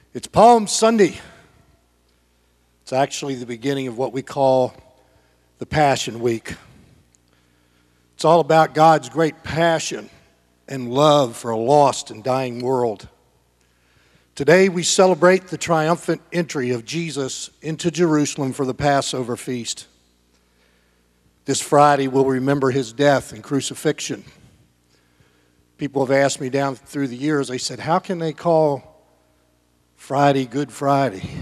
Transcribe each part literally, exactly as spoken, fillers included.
It's Palm Sunday. It's actually the beginning of what we call the Passion Week. It's all about God's great passion and love for a lost and dying world. Today we celebrate the triumphant entry of Jesus into Jerusalem for the Passover feast. This Friday we'll remember his death and crucifixion. People have asked me down through the years, they said, how can they call Friday Good Friday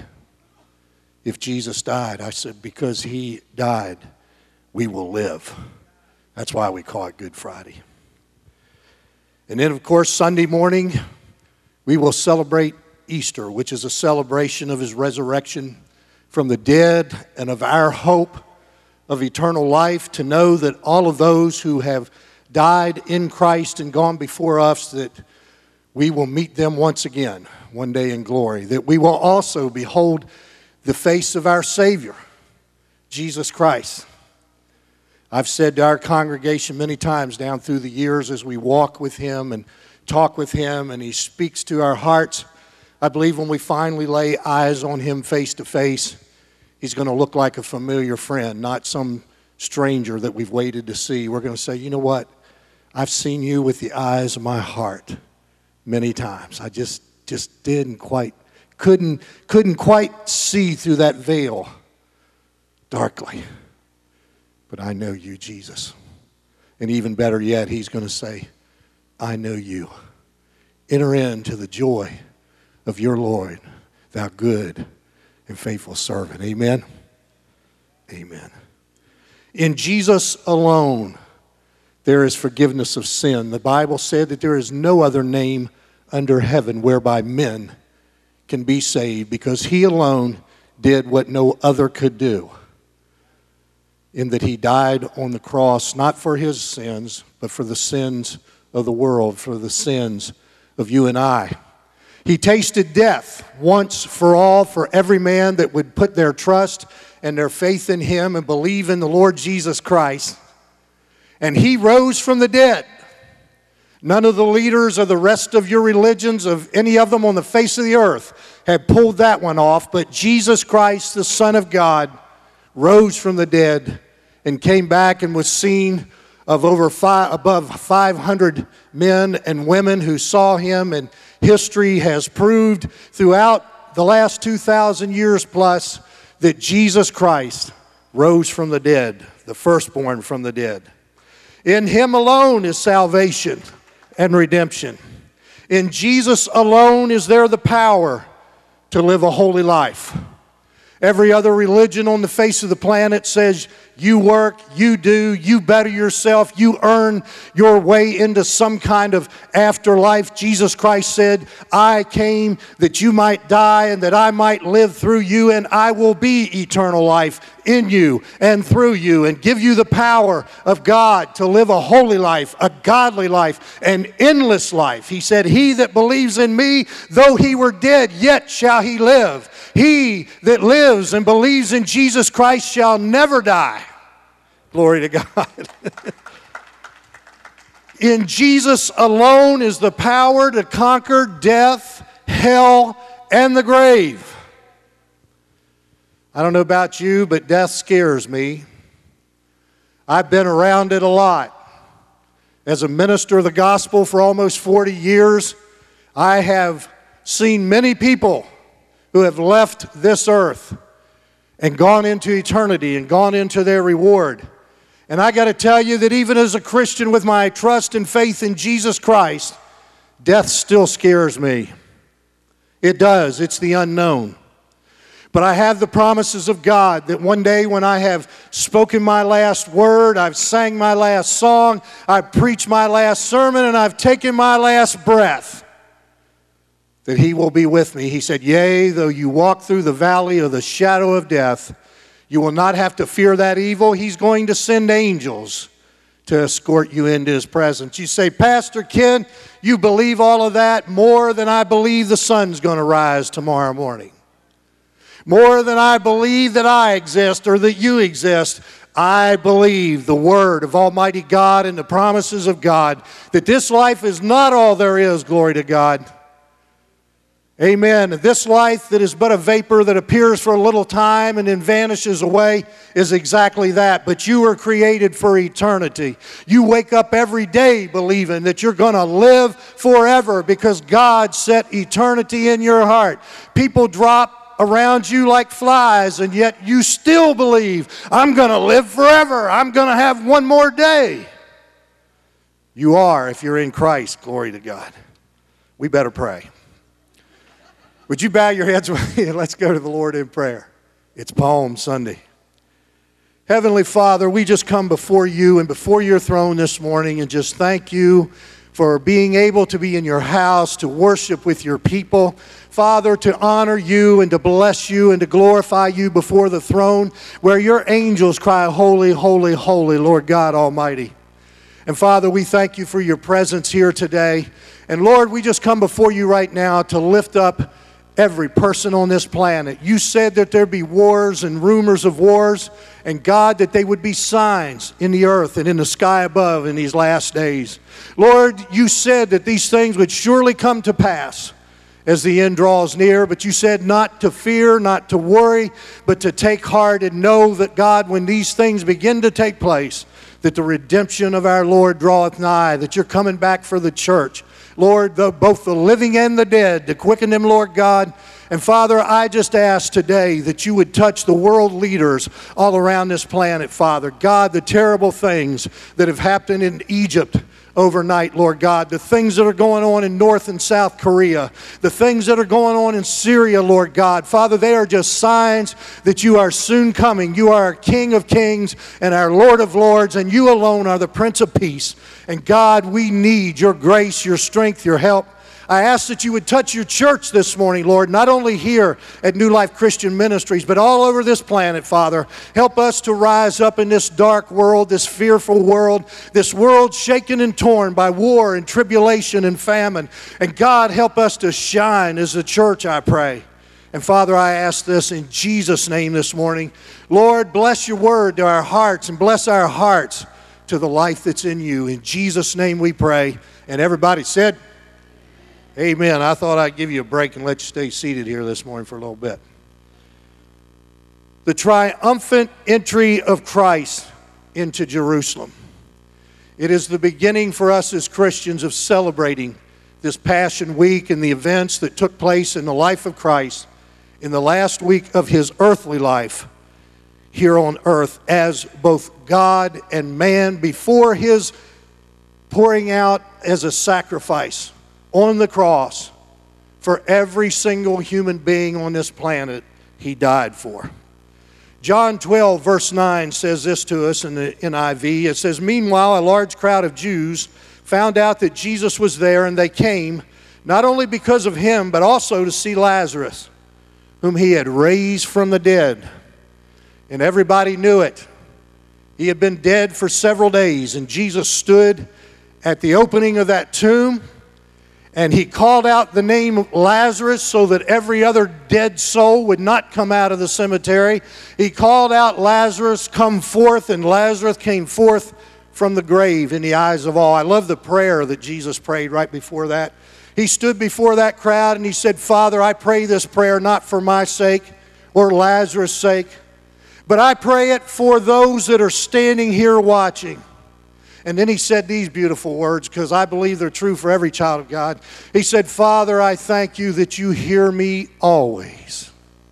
if Jesus died? I said, because he died, we will live. That's why we call it Good Friday. And then, of course, Sunday morning, we will celebrate Easter, which is a celebration of his resurrection from the dead and of our hope of eternal life, to know that all of those who have died in Christ and gone before us, that we will meet them once again one day in glory, that we will also behold the face of our Savior, Jesus Christ. I've said to our congregation many times down through the years as we walk with him and talk with him and he speaks to our hearts, I believe when we finally lay eyes on him face to face, he's going to look like a familiar friend, not some stranger that we've waited to see. We're going to say, you know what? I've seen you with the eyes of my heart many times. I just just didn't quite, couldn't, couldn't quite see through that veil darkly. But I know you, Jesus. And even better yet, he's going to say, I know you. Enter into the joy of your Lord, thou good and faithful servant. Amen? Amen. In Jesus alone, there is forgiveness of sin. The Bible said that there is no other name under heaven whereby men can be saved, because he alone did what no other could do, in that he died on the cross, not for his sins, but for the sins of the world, for the sins of you and I. He tasted death once for all for every man that would put their trust and their faith in him and believe in the Lord Jesus Christ. And he rose from the dead. None of the leaders of the rest of your religions, of any of them on the face of the earth, have pulled that one off. But Jesus Christ, the Son of God, rose from the dead and came back and was seen of over five, above five hundred men and women who saw him. And history has proved throughout the last two thousand years plus that Jesus Christ rose from the dead, the firstborn from the dead. In him alone is salvation and redemption. In Jesus alone is there the power to live a holy life. Every other religion on the face of the planet says you work, you do, you better yourself, you earn your way into some kind of afterlife. Jesus Christ said, I came that you might die and that I might live through you, and I will be eternal life in you and through you, and give you the power of God to live a holy life, a godly life, an endless life. He said, he that believes in me, though he were dead, yet shall he live. He that lives and believes in Jesus Christ shall never die. Glory to God. In Jesus alone is the power to conquer death, hell, and the grave. I don't know about you, but death scares me. I've been around it a lot. As a minister of the gospel for almost forty years, I have seen many people who have left this earth and gone into eternity and gone into their reward. And I got to tell you that even as a Christian with my trust and faith in Jesus Christ, death still scares me. It does. It's the unknown. But I have the promises of God that one day when I have spoken my last word, I've sang my last song, I've preached my last sermon, and I've taken my last breath, that he will be with me. He said, yea, though you walk through the valley of the shadow of death, you will not have to fear that evil. He's going to send angels to escort you into his presence. You say, Pastor Ken, you believe all of that more than I believe the sun's going to rise tomorrow morning. More than I believe that I exist or that you exist. I believe the word of Almighty God and the promises of God, that this life is not all there is, glory to God. Amen. This life that is but a vapor that appears for a little time and then vanishes away is exactly that. But you were created for eternity. You wake up every day believing that you're going to live forever because God set eternity in your heart. People drop around you like flies, and yet you still believe, I'm going to live forever. I'm going to have one more day. You are if you're in Christ. Glory to God. We better pray. Would you bow your heads with me and let's go to the Lord in prayer. It's Palm Sunday. Heavenly Father, we just come before you and before your throne this morning and just thank you for being able to be in your house, to worship with your people. Father, to honor you and to bless you and to glorify you before the throne where your angels cry, holy, holy, holy, Lord God Almighty. And Father, we thank you for your presence here today. And Lord, we just come before you right now to lift up every person on this planet. You said that there'd be wars and rumors of wars, and God, that they would be signs in the earth and in the sky above in these last days. Lord, you said that these things would surely come to pass as the end draws near, but you said not to fear, not to worry, but to take heart and know that, God, when these things begin to take place, that the redemption of our Lord draweth nigh, that you're coming back for the church. Lord, the, both the living and the dead, to quicken them, Lord God. And Father, I just ask today that you would touch the world leaders all around this planet, Father. God, the terrible things that have happened in Egypt overnight, Lord God, the things that are going on in North and South Korea, the things that are going on in Syria, Lord God. Father, they are just signs that you are soon coming. You are our King of kings and our Lord of lords, and you alone are the Prince of Peace. And God, we need your grace, your strength, your help. I ask that you would touch your church this morning, Lord, not only here at New Life Christian Ministries, but all over this planet, Father. Help us to rise up in this dark world, this fearful world, this world shaken and torn by war and tribulation and famine. And God, help us to shine as a church, I pray. And Father, I ask this in Jesus' name this morning. Lord, bless your word to our hearts and bless our hearts to the life that's in you. In Jesus' name we pray. And everybody said, amen. I thought I'd give you a break and let you stay seated here this morning for a little bit. The triumphant entry of Christ into Jerusalem. It is the beginning for us as Christians of celebrating this Passion Week and the events that took place in the life of Christ in the last week of his earthly life here on earth as both God and man before his pouring out as a sacrifice on the cross for every single human being on this planet he died for. John twelve verse nine says this to us in the N I V. It says, meanwhile, a large crowd of Jews found out that Jesus was there, and they came not only because of him, but also to see Lazarus, whom he had raised from the dead. And everybody knew it. He had been dead for several days, and Jesus stood at the opening of that tomb, and he called out the name of Lazarus so that every other dead soul would not come out of the cemetery. He called out, Lazarus, come forth, and Lazarus came forth from the grave in the eyes of all. I love the prayer that Jesus prayed right before that. He stood before that crowd and he said, Father, I pray this prayer not for my sake or Lazarus' sake, but I pray it for those that are standing here watching. And then he said these beautiful words, because I believe they're true for every child of God. He said, Father, I thank you that you hear me always.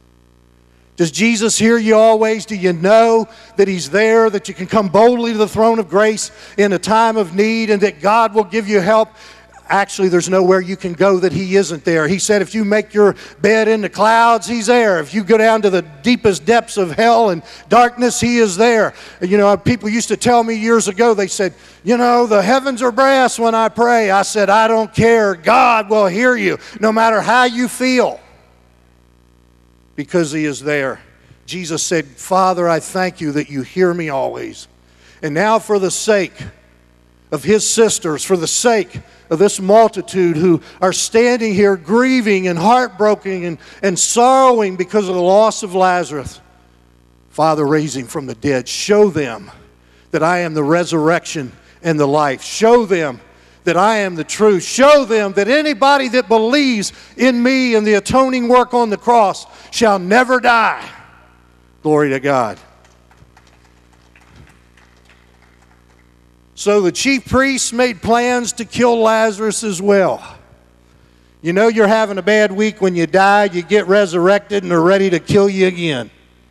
Does Jesus hear you always? Do you know that he's there, that you can come boldly to the throne of grace in a time of need, and that God will give you help? Actually, there's nowhere you can go that he isn't there. He said if you make your bed in the clouds, he's there. If you go down to the deepest depths of hell and darkness, he is there. You know, people used to tell me years ago, they said, you know, the heavens are brass when I pray. I said, I don't care. God will hear you no matter how you feel, because he is there. Jesus said, Father, I thank you that you hear me always. And now for the sake of his sisters, for the sake of this multitude who are standing here grieving and heartbroken and, and sorrowing because of the loss of Lazarus, Father, raise him from the dead. Show them that I am the resurrection and the life. Show them that I am the truth. Show them that anybody that believes in me and the atoning work on the cross shall never die. Glory to God. So the chief priests made plans to kill Lazarus as well. You know you're having a bad week when you die, you get resurrected, and they're ready to kill you again.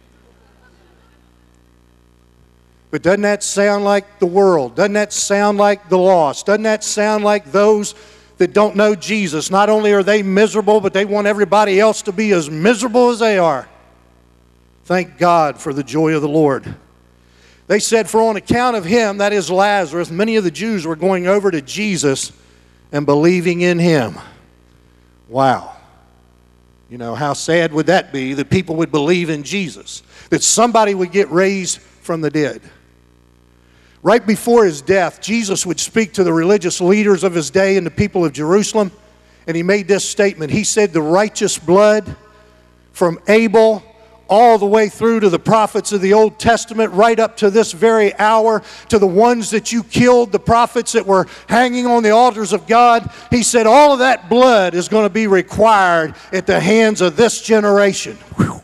But doesn't that sound like the world? Doesn't that sound like the lost? Doesn't that sound like those that don't know Jesus? Not only are they miserable, but they want everybody else to be as miserable as they are. Thank God for the joy of the Lord. They said, for on account of him, that is Lazarus, many of the Jews were going over to Jesus and believing in him. Wow. You know, how sad would that be that people would believe in Jesus? That somebody would get raised from the dead. Right before his death, Jesus would speak to the religious leaders of his day and the people of Jerusalem, and he made this statement. He said, the righteous blood from Abel all the way through to the prophets of the Old Testament, right up to this very hour, to the ones that you killed, the prophets that were hanging on the altars of God. He said all of that blood is going to be required at the hands of this generation. Whew.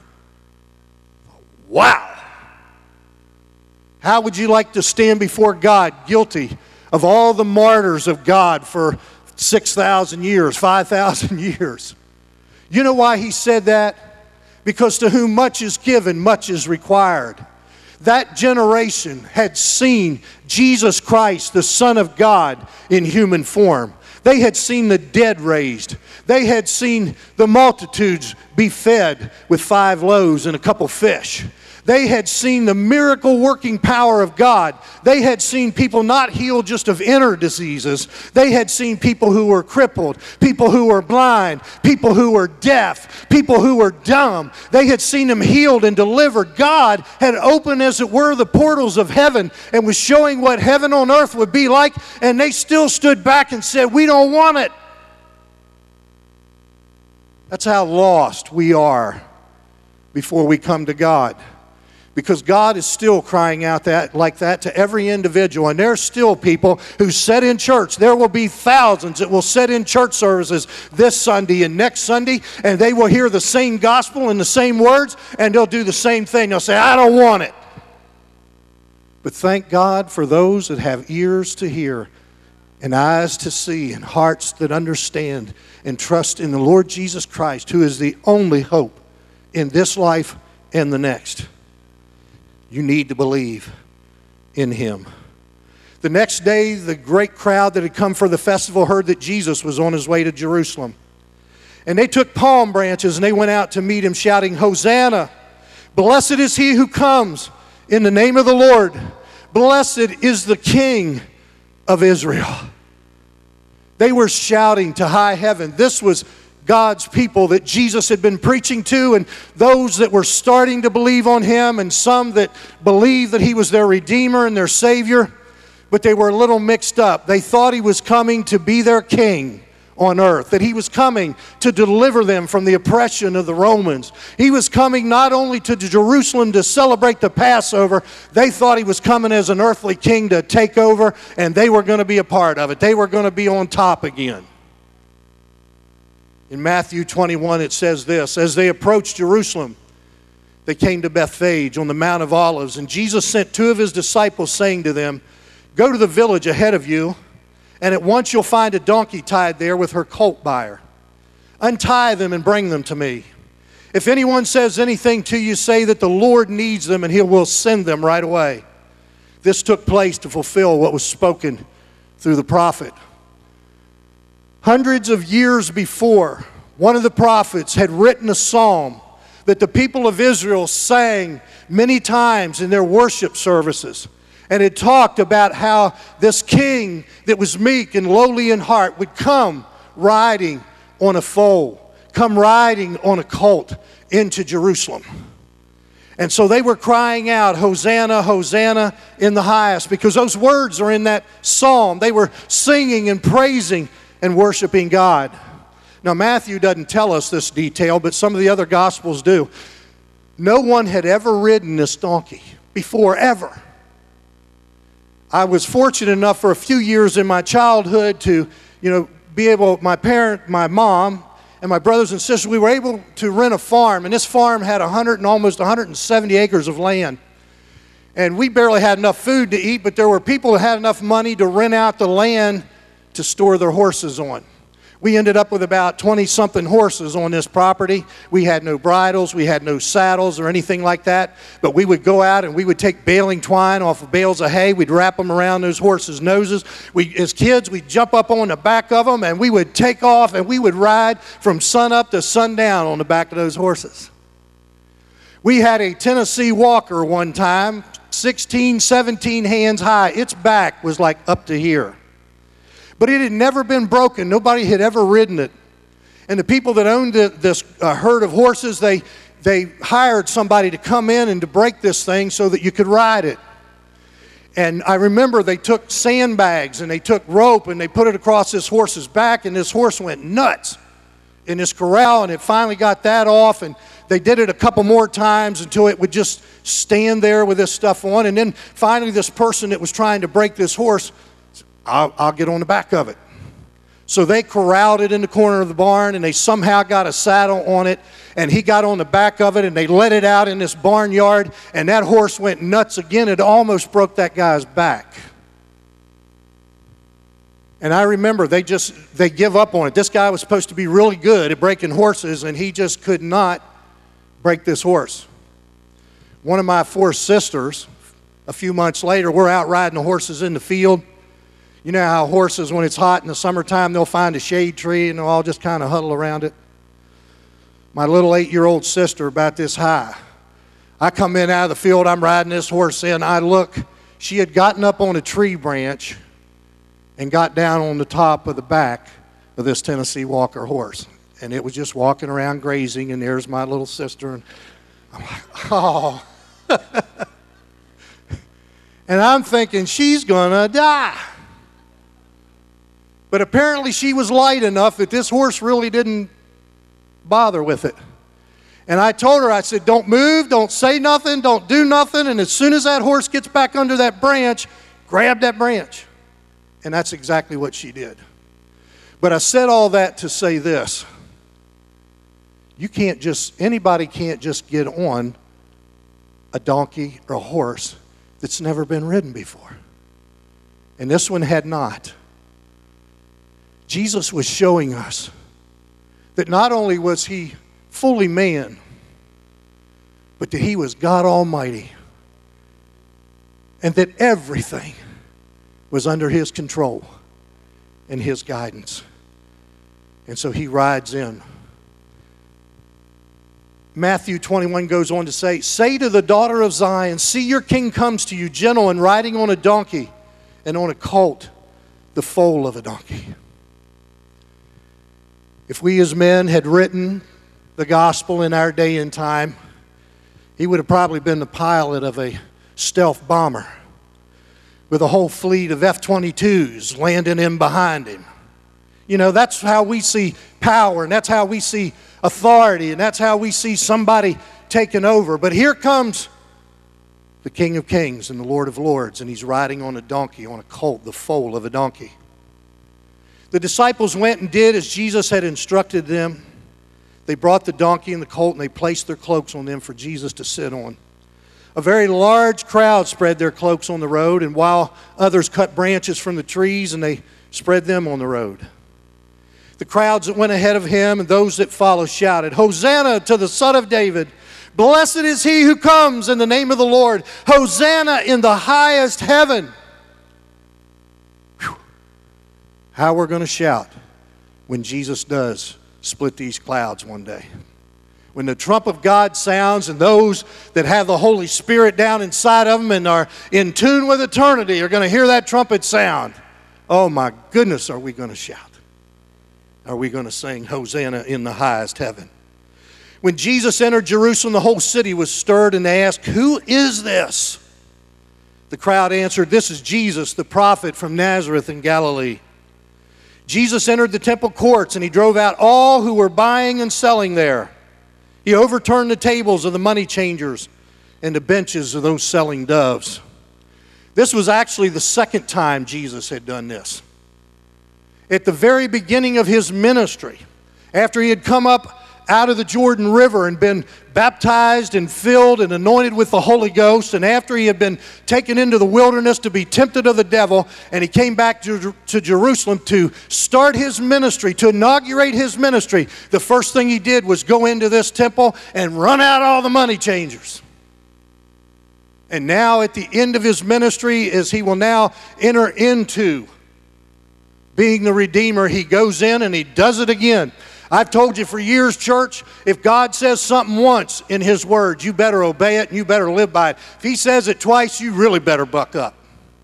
Wow. How would you like to stand before God guilty of all the martyrs of God for six thousand years, five thousand years? You know why he said that? Because to whom much is given, much is required. That generation had seen Jesus Christ, the Son of God, in human form. They had seen the dead raised. They had seen the multitudes be fed with five loaves and a couple fish. They had seen the miracle-working power of God. They had seen people not healed just of inner diseases. They had seen people who were crippled, people who were blind, people who were deaf, people who were dumb. They had seen them healed and delivered. God had opened, as it were, the portals of heaven and was showing what heaven on earth would be like, and they still stood back and said, we don't want it. That's how lost we are before we come to God. Because God is still crying out that like that to every individual. And there's still people who sit in church. There will be thousands that will sit in church services this Sunday and next Sunday, and they will hear the same gospel and the same words, and they'll do the same thing. They'll say, I don't want it. But thank God for those that have ears to hear and eyes to see and hearts that understand and trust in the Lord Jesus Christ, who is the only hope in this life and the next. You need to believe in him. The next day, the great crowd that had come for the festival heard that Jesus was on his way to Jerusalem. And they took palm branches and they went out to meet him, shouting, Hosanna! Blessed is he who comes in the name of the Lord. Blessed is the King of Israel. They were shouting to high heaven. This was God's people that Jesus had been preaching to, and those that were starting to believe on him, and some that believed that he was their Redeemer and their Savior, but they were a little mixed up. They thought he was coming to be their king on earth, that he was coming to deliver them from the oppression of the Romans. He was coming not only to Jerusalem to celebrate the Passover, they thought he was coming as an earthly king to take over, and they were going to be a part of it. They were going to be on top again. In Matthew twenty-one, it says this, as they approached Jerusalem, they came to Bethphage on the Mount of Olives, and Jesus sent two of his disciples, saying to them, go to the village ahead of you, and at once you'll find a donkey tied there with her colt by her. Untie them and bring them to me. If anyone says anything to you, say that the Lord needs them, and he will send them right away. This took place to fulfill what was spoken through the prophet. Hundreds of years before, one of the prophets had written a psalm that the people of Israel sang many times in their worship services. And it talked about how this king that was meek and lowly in heart would come riding on a foal, come riding on a colt into Jerusalem. And so they were crying out, Hosanna, Hosanna in the highest, because those words are in that psalm. They were singing and praising and worshiping God. Now, Matthew doesn't tell us this detail, but some of the other Gospels do. No one had ever ridden this donkey before, ever. I was fortunate enough for a few years in my childhood to, you know, be able, my parent, my mom, and my brothers and sisters, we were able to rent a farm, and this farm had one hundred and almost one hundred seventy acres of land. And we barely had enough food to eat, but there were people that had enough money to rent out the land to store their horses on. We ended up with about twenty-something horses on this property. We had no bridles, we had no saddles or anything like that, but we would go out and we would take baling twine off of bales of hay. We'd wrap them around those horses' noses. We, as kids, we'd jump up on the back of them and we would take off and we would ride from sunup to sundown on the back of those horses. We had a Tennessee Walker one time, sixteen, seventeen hands high. Its back was like up to here. But it had never been broken. Nobody had ever ridden it. And the people that owned the, this uh, herd of horses, they, they hired somebody to come in and to break this thing so that you could ride it. And I remember they took sandbags and they took rope and they put it across this horse's back, and this horse went nuts in this corral, and it finally got that off, and they did it a couple more times until it would just stand there with this stuff on. And then finally this person that was trying to break this horse, I'll, I'll get on the back of it. So they corralled it in the corner of the barn, and they somehow got a saddle on it, and he got on the back of it, and they let it out in this barnyard, and that horse went nuts again. It almost broke that guy's back. And I remember they just, they give up on it. This guy was supposed to be really good at breaking horses, and he just could not break this horse. One of my four sisters, a few months later, we're out riding the horses in the field. You know how horses, when it's hot in the summertime, they'll find a shade tree and they'll all just kind of huddle around it. My little eight-year-old sister, about this high, I come in out of the field, I'm riding this horse in, I look, she had gotten up on a tree branch and got down on the top of the back of this Tennessee Walker horse. And it was just walking around grazing, and there's my little sister. And I'm like, oh. And I'm thinking, she's gonna die. But apparently she was light enough that this horse really didn't bother with it. And I told her, I said, don't move, don't say nothing, don't do nothing. And as soon as that horse gets back under that branch, grab that branch. And that's exactly what she did. But I said all that to say this. You can't just, anybody can't just get on a donkey or a horse that's never been ridden before. And this one had not. Jesus was showing us that not only was he fully man, but that he was God Almighty, and that everything was under his control and his guidance. And so he rides in. Matthew twenty-one goes on to say, say to the daughter of Zion, see your king comes to you, gentle and riding on a donkey, and on a colt, the foal of a donkey. If we as men had written the gospel in our day and time, he would have probably been the pilot of a stealth bomber with a whole fleet of F twenty-twos landing in behind him. You know, that's how we see power, and that's how we see authority, and that's how we see somebody taking over. But here comes the King of Kings and the Lord of Lords, and he's riding on a donkey, on a colt, the foal of a donkey. The disciples went and did as Jesus had instructed them. They brought the donkey and the colt, and they placed their cloaks on them for Jesus to sit on. A very large crowd spread their cloaks on the road, and while others cut branches from the trees and they spread them on the road. The crowds that went ahead of him and those that followed shouted, Hosanna to the Son of David. Blessed is he who comes in the name of the Lord. Hosanna in the highest heaven. Whew. How we're going to shout when Jesus does split these clouds one day. When the trump of God sounds, and those that have the Holy Spirit down inside of them and are in tune with eternity are going to hear that trumpet sound. Oh my goodness, are we going to shout? Are we going to sing Hosanna in the highest heaven? When Jesus entered Jerusalem, the whole city was stirred, and they asked, who is this? The crowd answered, this is Jesus, the prophet from Nazareth in Galilee. Jesus entered the temple courts, and he drove out all who were buying and selling there. He overturned the tables of the money changers and the benches of those selling doves. This was actually the second time Jesus had done this. At the very beginning of his ministry, after he had come up out of the Jordan River and been baptized and filled and anointed with the Holy Ghost, and after he had been taken into the wilderness to be tempted of the devil, and he came back to, to Jerusalem to start his ministry, to inaugurate his ministry, the first thing he did was go into this temple and run out all the money changers. And now at the end of his ministry, as he will now enter into being the Redeemer, he goes in and he does it again. I've told you for years, church, if God says something once in his word, you better obey it and you better live by it. If he says it twice, you really better buck up.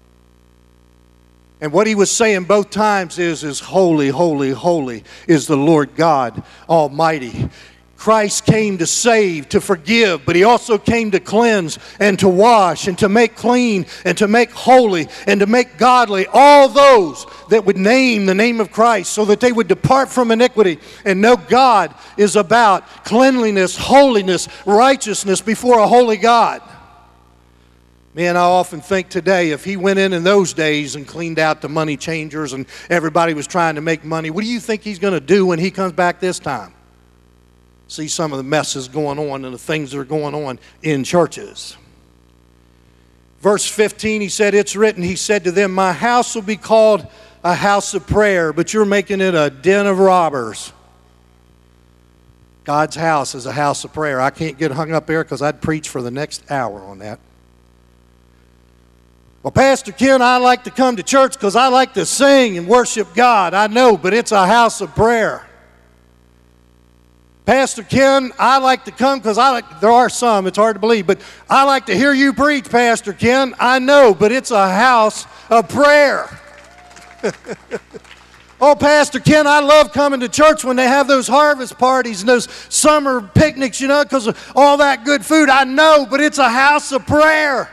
And what he was saying both times is, is holy, holy, holy is the Lord God Almighty. Christ came to save, to forgive, but he also came to cleanse and to wash and to make clean and to make holy and to make godly all those that would name the name of Christ, so that they would depart from iniquity and know God is about cleanliness, holiness, righteousness before a holy God. Man, I often think today, if he went in in those days and cleaned out the money changers and everybody was trying to make money, what do you think he's going to do when he comes back this time? See some of the messes going on and the things that are going on in churches. Verse fifteen, he said, it's written, he said to them, my house will be called a house of prayer, but you're making it a den of robbers. God's house is a house of prayer. I can't get hung up there because I'd preach for the next hour on that. Well, Pastor Ken, I like to come to church because I like to sing and worship God. I know, but it's a house of prayer. Pastor Ken, I like to come because I like, there are some, it's hard to believe, but I like to hear you preach, Pastor Ken. I know, but it's a house of prayer. Oh, Pastor Ken, I love coming to church when they have those harvest parties and those summer picnics, you know, because of all that good food. I know, but it's a house of prayer.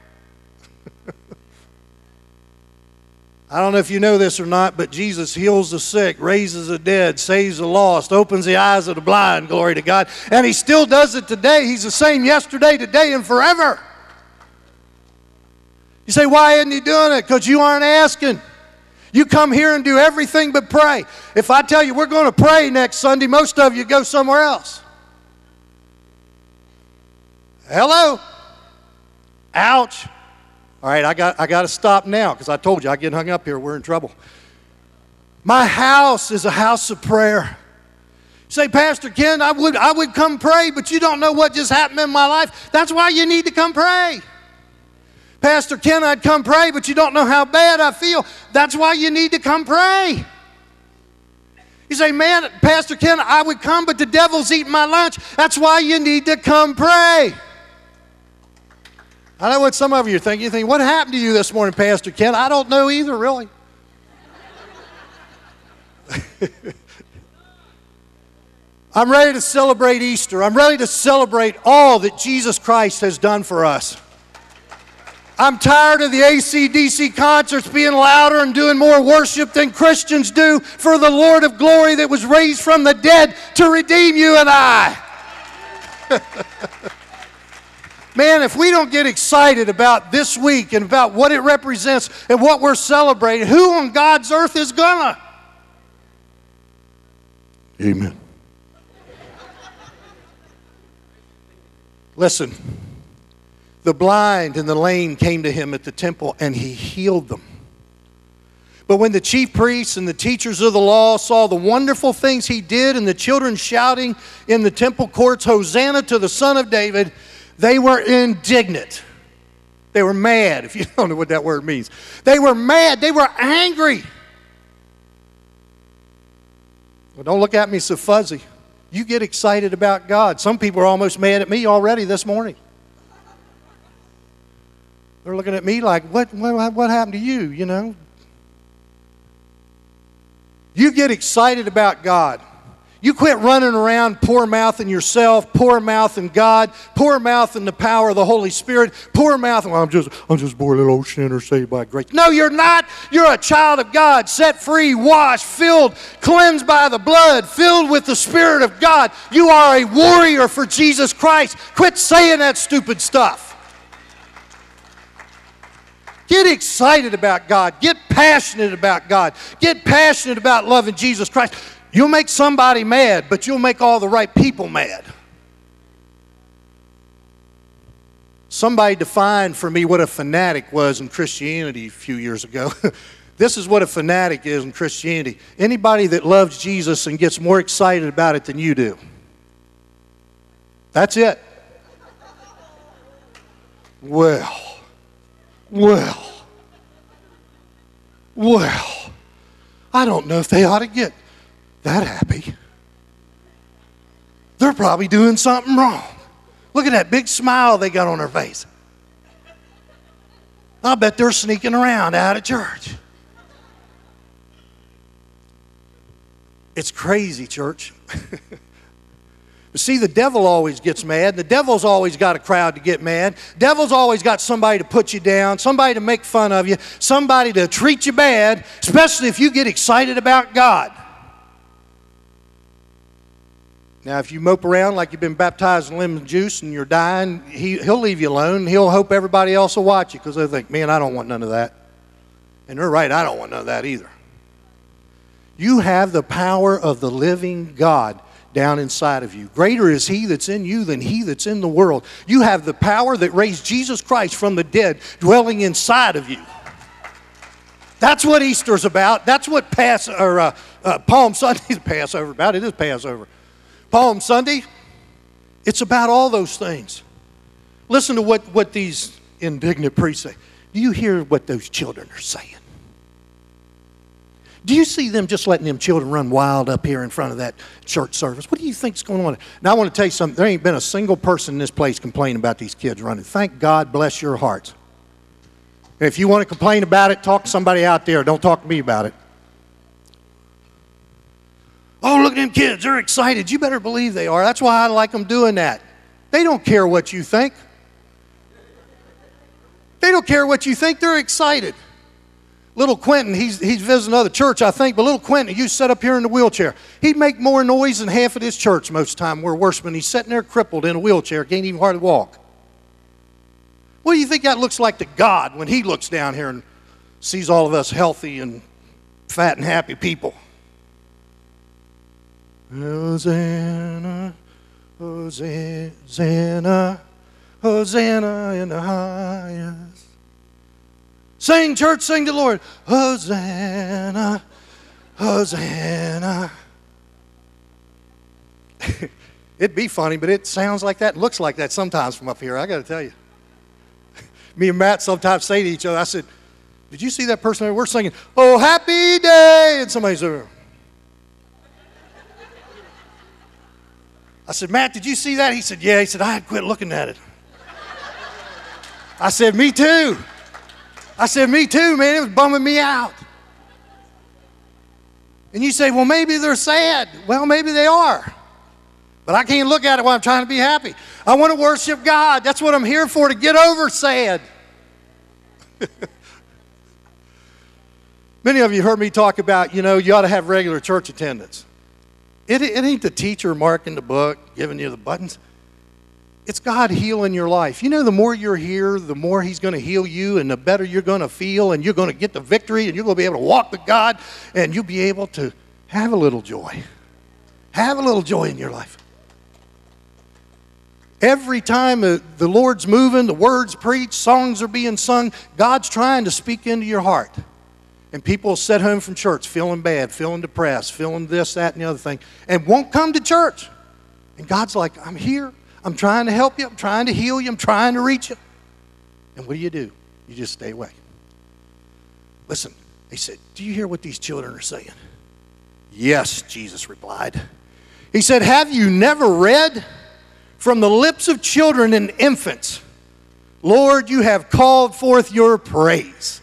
I don't know if you know this or not, but Jesus heals the sick, raises the dead, saves the lost, opens the eyes of the blind, glory to God. And he still does it today. He's the same yesterday, today, and forever. You say, why isn't he doing it? Because you aren't asking. You come here and do everything but pray. If I tell you we're going to pray next Sunday, most of you go somewhere else. Hello? Ouch. All right, I got, I got to stop now because I told you I get hung up here. We're in trouble. My house is a house of prayer. You say, Pastor Ken, I would, I would come pray, but you don't know what just happened in my life. That's why you need to come pray. Pastor Ken, I'd come pray, but you don't know how bad I feel. That's why you need to come pray. You say, man, Pastor Ken, I would come, but the devil's eating my lunch. That's why you need to come pray. I know what some of you are thinking. You think, what happened to you this morning, Pastor Ken? I don't know either, really. I'm ready to celebrate Easter. I'm ready to celebrate all that Jesus Christ has done for us. I'm tired of the A C D C concerts being louder and doing more worship than Christians do for the Lord of glory that was raised from the dead to redeem you and I. Man, if we don't get excited about this week and about what it represents and what we're celebrating, who on God's earth is gonna? Amen. Listen, the blind and the lame came to him at the temple and he healed them. But when the chief priests and the teachers of the law saw the wonderful things he did and the children shouting in the temple courts, Hosanna to the Son of David, they were indignant. They were mad, if you don't know what that word means. They were mad. They were angry. Well, don't look at me so fuzzy. You get excited about God. Some people are almost mad at me already this morning. They're looking at me like, what, what, what happened to you, you know? You get excited about God. You quit running around poor mouthing yourself, poor mouthing God, poor mouthing the power of the Holy Spirit, poor mouthing, well, I'm just, I'm just a poor little old sinner saved by grace. No, you're not. You're a child of God, set free, washed, filled, cleansed by the blood, filled with the Spirit of God. You are a warrior for Jesus Christ. Quit saying that stupid stuff. Get excited about God. Get passionate about God. Get passionate about loving Jesus Christ. You'll make somebody mad, but you'll make all the right people mad. Somebody defined for me what a fanatic was in Christianity a few years ago. This is what a fanatic is in Christianity. Anybody that loves Jesus and gets more excited about it than you do. That's it. Well, well, well, I don't know if they ought to get that happy. They're probably doing something wrong. Look at that big smile they got on their face. I bet they're sneaking around out of church. It's crazy, church. But see, the devil always gets mad. The devil's always got a crowd to get mad. Devil's always got somebody to put you down, somebody to make fun of you, somebody to treat you bad, especially if you get excited about God. Now, if you mope around like you've been baptized in lemon juice and you're dying, he, he'll leave you alone. He'll hope everybody else will watch you because they'll think, man, I don't want none of that. And they're right, I don't want none of that either. You have the power of the living God down inside of you. Greater is he that's in you than he that's in the world. You have the power that raised Jesus Christ from the dead dwelling inside of you. That's what Easter's about. That's what Pass, or, uh, uh, Palm Sunday's Passover about. It is Passover. Palm Sunday, it's about all those things. Listen to what, what these indignant priests say. Do you hear what those children are saying? Do you see them just letting them children run wild up here in front of that church service? What do you think's going on? Now, I want to tell you something. There ain't been a single person in this place complaining about these kids running. Thank God, bless your hearts. And if you want to complain about it, talk to somebody out there. Don't talk to me about it. Oh, look at them kids. They're excited. You better believe they are. That's why I like them doing that. They don't care what you think. They don't care what you think. They're excited. Little Quentin, he's, he's visiting another church, I think, but little Quentin, you sit up here in the wheelchair. He'd make more noise than half of this church most of the time. We're worse when he's sitting there crippled in a wheelchair, can't even hardly walk. What do you think that looks like to God when he looks down here and sees all of us healthy and fat and happy people? Hosanna, Hosanna, Hosanna in the highest. Sing, church, sing to the Lord. Hosanna, Hosanna. It'd be funny, but it sounds like that and looks like that sometimes from up here, I got to tell you. Me and Matt sometimes say to each other, I said, did you see that person? We're singing, oh, happy day. And somebody's over. I said, Matt, did you see that? He said, yeah. He said, I had quit looking at it. I said, me too. I said, me too, man. It was bumming me out. And you say, well, maybe they're sad. Well, maybe they are. But I can't look at it while I'm trying to be happy. I want to worship God. That's what I'm here for, to get over sad. Many of you heard me talk about, you know, you ought to have regular church attendance. It, it ain't the teacher marking the book, giving you the buttons. It's God healing your life. You know, the more you're here, the more he's going to heal you, and the better you're going to feel, and you're going to get the victory, and you're going to be able to walk with God, and you'll be able to have a little joy. Have a little joy in your life. Every time the Lord's moving, the word's preached, songs are being sung, God's trying to speak into your heart. And people will sit home from church feeling bad, feeling depressed, feeling this, that, and the other thing, and won't come to church. And God's like, I'm here. I'm trying to help you. I'm trying to heal you. I'm trying to reach you. And what do you do? You just stay away. Listen, he said, do you hear what these children are saying? Yes, Jesus replied. He said, have you never read from the lips of children and infants, Lord, you have called forth your praise.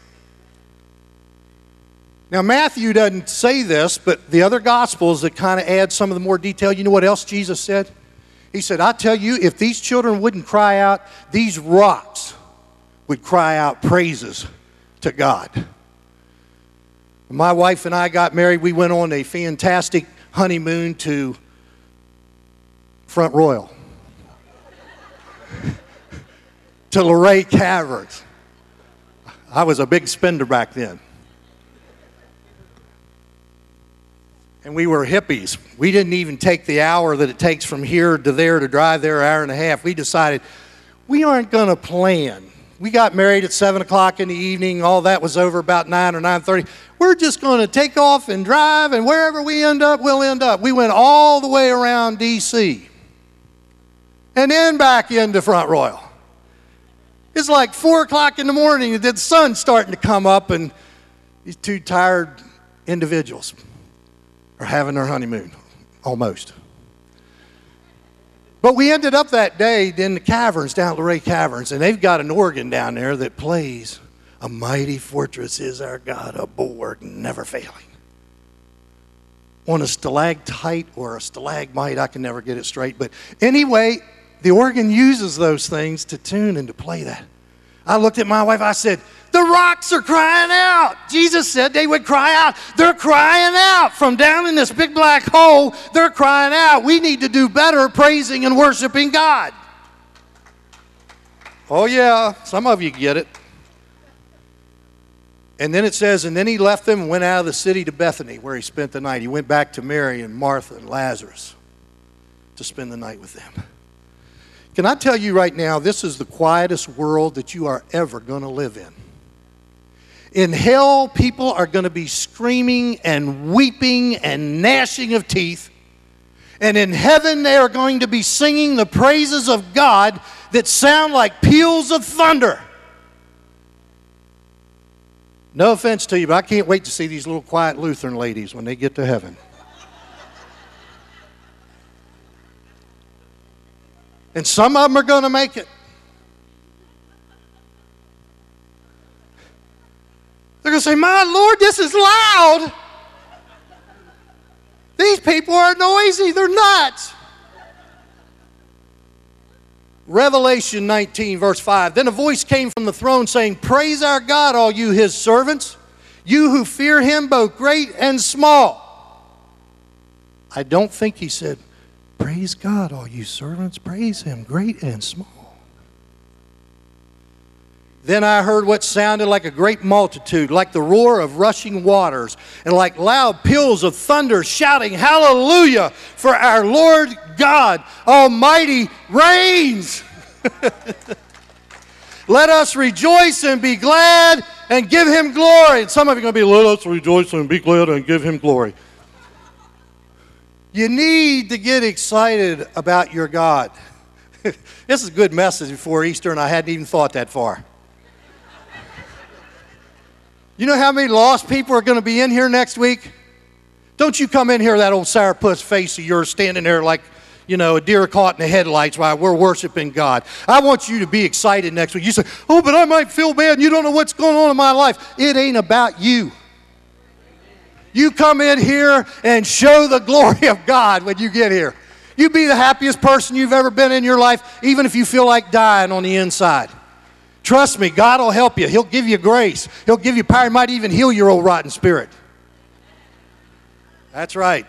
Now, Matthew doesn't say this, but the other Gospels that kind of add some of the more detail, you know what else Jesus said? He said, I tell you, if these children wouldn't cry out, these rocks would cry out praises to God. When my wife and I got married, we went on a fantastic honeymoon to Front Royal, to Luray Caverns. I was a big spender back then. And we were hippies. We didn't even take the hour that it takes from here to there to drive there, an hour and a half. We decided we aren't going to plan. We got married at seven o'clock in the evening. All that was over about nine or nine thirty. We're just going to take off and drive, and wherever we end up, we'll end up. We went all the way around D C and then back into Front Royal. It's like four o'clock in the morning, and the sun's starting to come up, and these two tired individuals are having their honeymoon, almost. But we ended up that day in the caverns, down at Luray Caverns, and they've got an organ down there that plays "A Mighty Fortress Is Our God, a Bulwark Never Failing." On a stalactite or a stalagmite, I can never get it straight. But anyway, the organ uses those things to tune and to play that. I looked at my wife, I said, the rocks are crying out. Jesus said they would cry out. They're crying out from down in this big black hole. They're crying out. We need to do better praising and worshiping God. Oh yeah, some of you get it. And then it says, and then he left them and went out of the city to Bethany, where he spent the night. He went back to Mary and Martha and Lazarus to spend the night with them. Can I tell you right now, this is the quietest world that you are ever going to live in. In hell, people are going to be screaming and weeping and gnashing of teeth. And in heaven, they are going to be singing the praises of God that sound like peals of thunder. No offense to you, but I can't wait to see these little quiet Lutheran ladies when they get to heaven. And some of them are going to make it. They're going to say, my Lord, this is loud. These people are noisy. They're nuts. Revelation nineteen, verse five. Then a voice came from the throne saying, praise our God, all you his servants, you who fear him, both great and small. I don't think he said, praise God, all you servants, praise him, great and small. Then I heard what sounded like a great multitude, like the roar of rushing waters, and like loud peals of thunder, shouting, hallelujah, for our Lord God Almighty reigns. Let us rejoice and be glad and give him glory. And some of you are going to be, let us rejoice and be glad and give him glory. You need to get excited about your God. This is a good message before Easter, and I hadn't even thought that far. You know how many lost people are going to be in here next week? Don't you come in here with that old sourpuss face of yours standing there like, you know, a deer caught in the headlights while we're worshiping God. I want you to be excited next week. You say, oh, but I might feel bad and you don't know what's going on in my life. It ain't about you. You come in here and show the glory of God when you get here. You be the happiest person you've ever been in your life, even if you feel like dying on the inside. Trust me, God will help you. He'll give you grace. He'll give you power. He might even heal your old rotten spirit. That's right.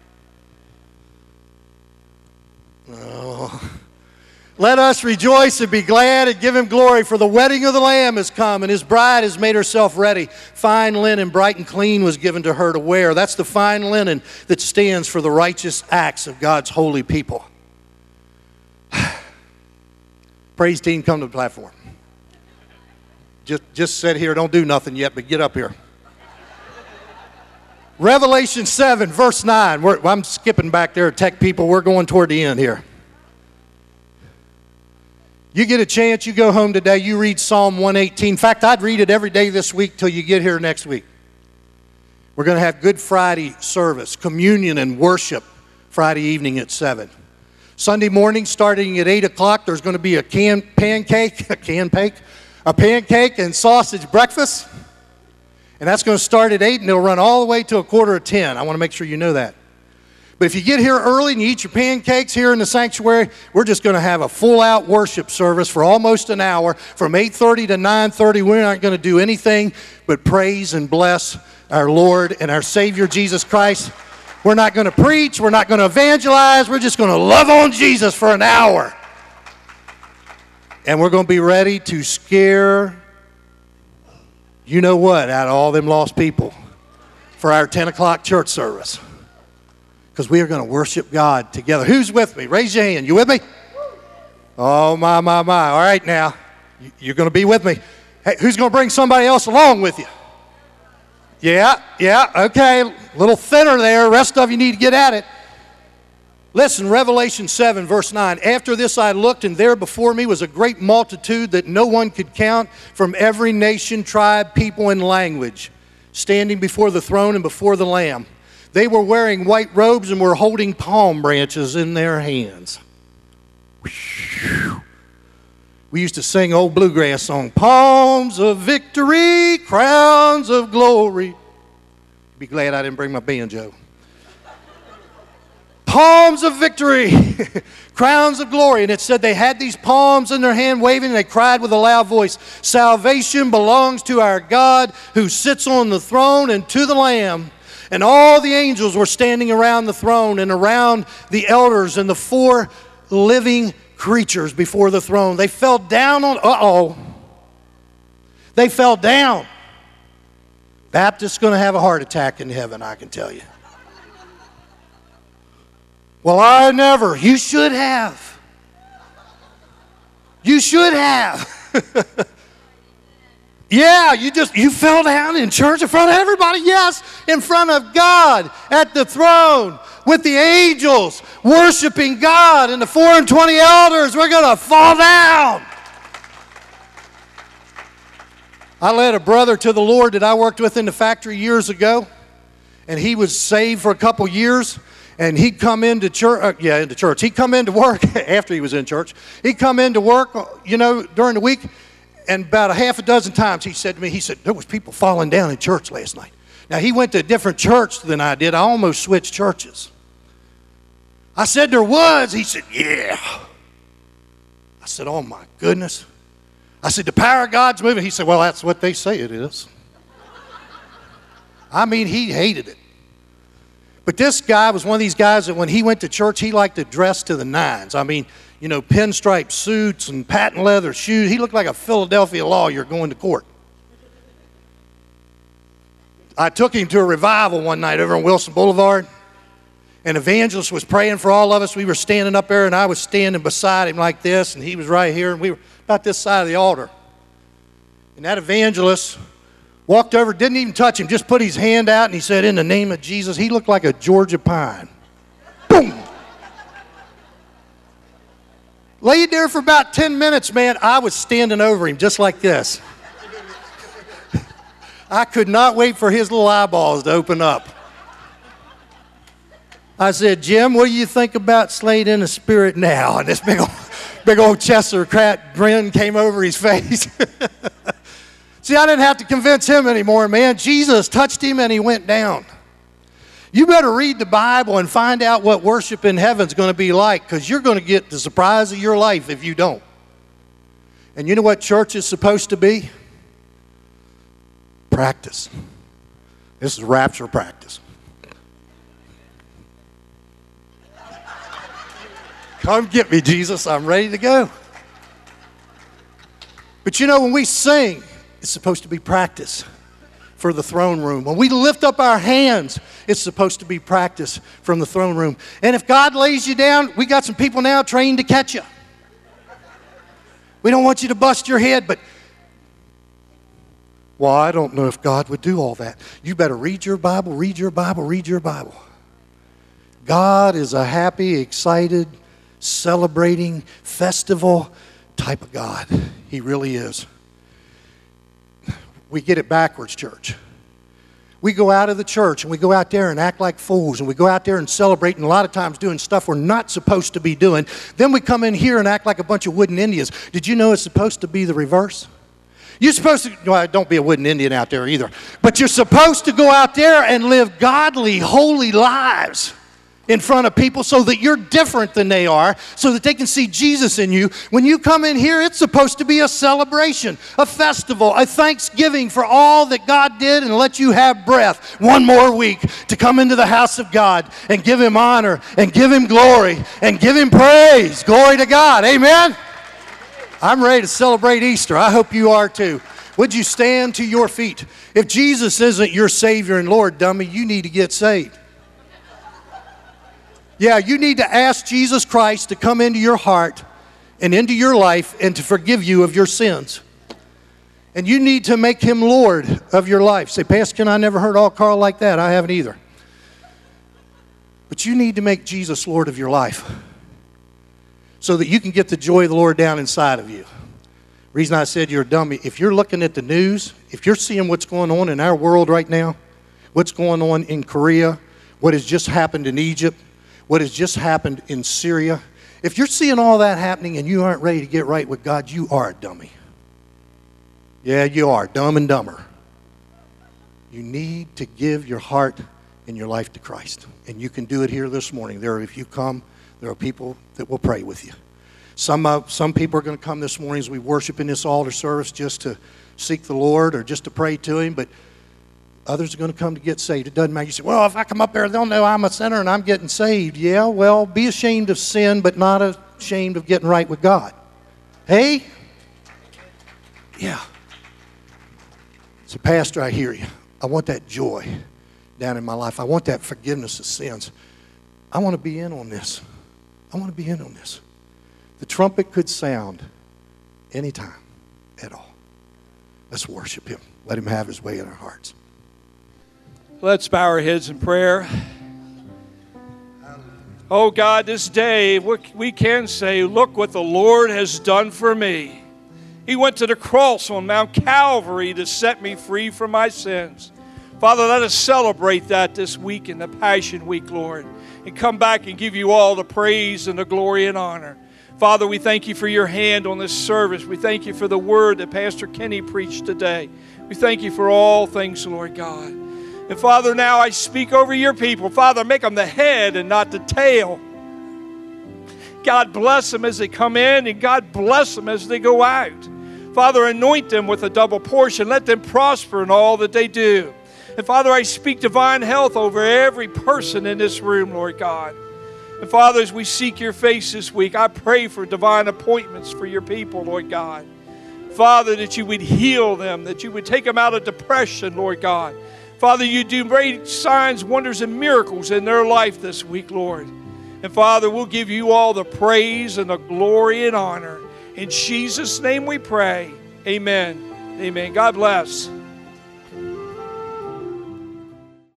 Oh. Let us rejoice and be glad and give him glory, for the wedding of the Lamb has come, and his bride has made herself ready. Fine linen, bright and clean, was given to her to wear. That's the fine linen that stands for the righteous acts of God's holy people. Praise team, come to the platform. Just, just sit here, don't do nothing yet, but get up here. Revelation seven, verse nine. We're, I'm skipping back there, tech people. We're going toward the end here. You get a chance, you go home today, you read Psalm one eighteen. In fact, I'd read it every day this week till you get here next week. We're going to have Good Friday service, communion and worship Friday evening at seven. Sunday morning, starting at eight o'clock, there's going to be a can, pancake, a can cake, a pancake and sausage breakfast. And that's going to start at eight and it'll run all the way to a quarter of ten. I want to make sure you know that. But if you get here early and you eat your pancakes here in the sanctuary, we're just going to have a full-out worship service for almost an hour from eight thirty to nine thirty. We're not going to do anything but praise and bless our Lord and our Savior, Jesus Christ. We're not going to preach. We're not going to evangelize. We're just going to love on Jesus for an hour. And we're going to be ready to scare you know what, out of all them lost people, for our ten o'clock church service, because we are going to worship God together. Who's with me? Raise your hand. You with me? Oh, my, my, my. All right, now. You're going to be with me. Hey, who's going to bring somebody else along with you? Yeah, yeah, okay. A little thinner there. The rest of you need to get at it. Listen, Revelation seven, verse nine. After this I looked, and there before me was a great multitude that no one could count, from every nation, tribe, people, and language, standing before the throne and before the Lamb. They were wearing white robes and were holding palm branches in their hands. We used to sing old bluegrass song, palms of victory, crowns of glory. Be glad I didn't bring my banjo. Palms of victory, crowns of glory. And it said they had these palms in their hand waving, and they cried with a loud voice, salvation belongs to our God who sits on the throne and to the Lamb. And all the angels were standing around the throne and around the elders and the four living creatures before the throne. They fell down on, uh-oh. They fell down. Baptist's going to have a heart attack in heaven, I can tell you. Well, I never. You should have. You should have. Yeah, you just, you fell down in church in front of everybody. Yes, in front of God at the throne with the angels worshiping God and the four and twenty elders. We're going to fall down. I led a brother to the Lord that I worked with in the factory years ago, and he was saved for a couple years. And he'd come into church, uh, yeah, into church. He'd come into work after he was in church. He'd come into work, you know, during the week, and about a half a dozen times he said to me, he said, there was people falling down in church last night. Now, he went to a different church than I did. I almost switched churches. I said, there was. He said, yeah. I said, oh, my goodness. I said, the power of God's moving. He said, well, that's what they say it is. I mean, he hated it. But this guy was one of these guys that when he went to church, he liked to dress to the nines. I mean, you know, pinstripe suits and patent leather shoes. He looked like a Philadelphia lawyer going to court. I took him to a revival one night over on Wilson Boulevard. An evangelist was praying for all of us. We were standing up there, and I was standing beside him like this, and he was right here, and we were about this side of the altar. And that evangelist walked over, didn't even touch him, just put his hand out, and he said, in the name of Jesus. He looked like a Georgia pine. Boom! Laid there for about ten minutes, man. I was standing over him just like this. I could not wait for his little eyeballs to open up. I said, Jim, what do you think about Slade in the Spirit now? And this big old, big old Chestercrat grin came over his face. See, I didn't have to convince him anymore, man. Jesus touched him and he went down. You better read the Bible and find out what worship in heaven's going to be like, because you're going to get the surprise of your life if you don't. And you know what church is supposed to be? Practice. This is rapture practice. Come get me, Jesus. I'm ready to go. But you know, when we sing, it's supposed to be practice for the throne room. When we lift up our hands, it's supposed to be practice from the throne room. And if God lays you down, we got some people now trained to catch you. We don't want you to bust your head, but, well, I don't know if God would do all that. You better read your Bible, read your Bible, read your Bible. God is a happy, excited, celebrating, festival type of God. He really is. We get it backwards, church. We go out of the church and we go out there and act like fools, and we go out there and celebrate, and a lot of times doing stuff we're not supposed to be doing. Then we come in here and act like a bunch of wooden Indians. Did you know it's supposed to be the reverse? You're supposed to, well, don't be a wooden Indian out there either, but you're supposed to go out there and live godly, holy lives in front of people so that you're different than they are, so that they can see Jesus in you. When you come in here, it's supposed to be a celebration, a festival, a thanksgiving for all that God did and let you have breath one more week to come into the house of God and give Him honor and give Him glory and give Him praise. Glory to God. Amen? I'm ready to celebrate Easter. I hope you are too. Would you stand to your feet? If Jesus isn't your Savior and Lord, dummy, you need to get saved. Yeah, you need to ask Jesus Christ to come into your heart and into your life and to forgive you of your sins. And you need to make him Lord of your life. Say, Pastor Ken, I never heard all Carl like that. I haven't either. But you need to make Jesus Lord of your life so that you can get the joy of the Lord down inside of you. Reason I said you're a dummy, if you're looking at the news, if you're seeing what's going on in our world right now, what's going on in Korea, what has just happened in Egypt, what has just happened in Syria, if you're seeing all that happening and you aren't ready to get right with God, you are a dummy. Yeah, you are, dumb and dumber. You need to give your heart and your life to Christ. And you can do it here this morning. There, if you come, there are people that will pray with you. Some, uh, some people are going to come this morning as we worship in this altar service just to seek the Lord or just to pray to him, but others are going to come to get saved. It doesn't matter. You say, well, if I come up there, they'll know I'm a sinner and I'm getting saved. Yeah, well, be ashamed of sin, but not ashamed of getting right with God. Hey? Yeah. So, Pastor, I hear you. I want that joy down in my life. I want that forgiveness of sins. I want to be in on this. I want to be in on this. The trumpet could sound anytime at all. Let's worship him. Let him have his way in our hearts. Let's bow our heads in prayer. Oh God, this day we can say, look what the Lord has done for me. He went to the cross on Mount Calvary to set me free from my sins. Father, let us celebrate that this week in the Passion Week, Lord, and come back and give you all the praise and the glory and honor. Father, we thank you for your hand on this service. We thank you for the word that Pastor Kenny preached today. We thank you for all things, Lord God. And Father, now I speak over your people. Father, make them the head and not the tail. God bless them as they come in, and God bless them as they go out. Father, anoint them with a double portion. Let them prosper in all that they do. And Father, I speak divine health over every person in this room, Lord God. And Father, as we seek your face this week, I pray for divine appointments for your people, Lord God. Father, that you would heal them, that you would take them out of depression, Lord God. Father, you do great signs, wonders, and miracles in their life this week, Lord. And Father, we'll give you all the praise and the glory and honor. In Jesus' name we pray. Amen. Amen. God bless.